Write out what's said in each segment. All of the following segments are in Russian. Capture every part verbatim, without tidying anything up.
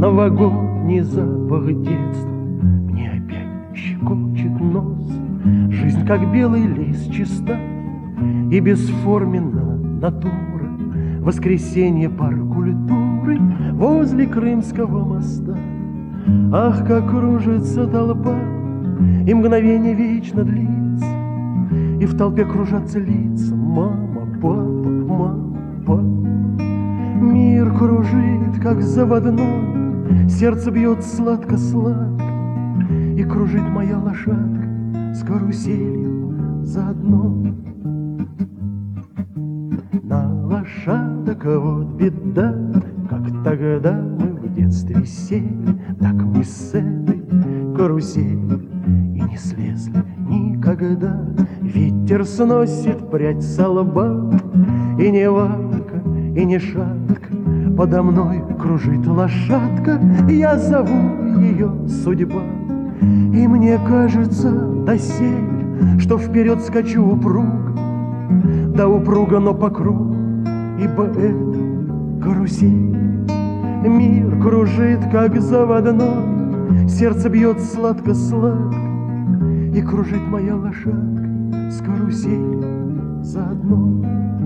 новогодний запах детства мне опять щекочет нос. Жизнь, как белый лист, чиста и бесформенна натура. Воскресенье, парк культуры возле Крымского моста. Ах, как кружится толпа, и мгновение вечно длится, и в толпе кружатся лица. Мама, папа, мама, папа. Мир кружит, как заводной, сердце бьет сладко-сладко, и кружит моя лошадка с каруселью заодно. На лошадок вот беда, как тогда мы в детстве сели, так мы с этой карусели и не слезли никогда. Ветер сносит прядь со лба, и не валка, и не шатка, подо мной кружит лошадка. Я зову ее судьба, и мне кажется доселе, что вперед скачу упруго, да упруго, но по кругу, ибо это карусель. Мир кружит, как заводной, сердце бьет сладко-сладко, и кружит моя лошадка с каруселью заодно.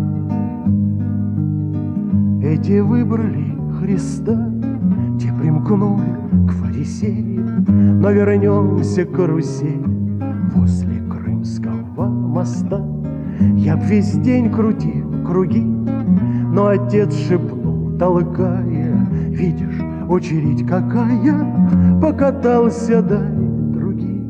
Эти выбрали Христа, те примкнули к фарисеям, но вернемся к карусели возле Крымского моста. Я б весь день крутил круги, но отец шепнул, толкая: видишь, очередь какая, покатался, дай другие.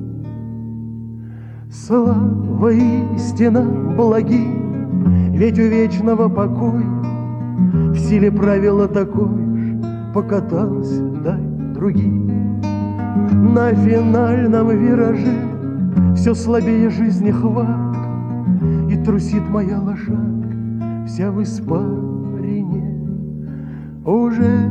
Слава истина благи, ведь у вечного покоя в силе правила такое ж: покатался, дай другие. На финальном вираже все слабее жизни хватка, и трусит моя лошадка вся в испарине. Уже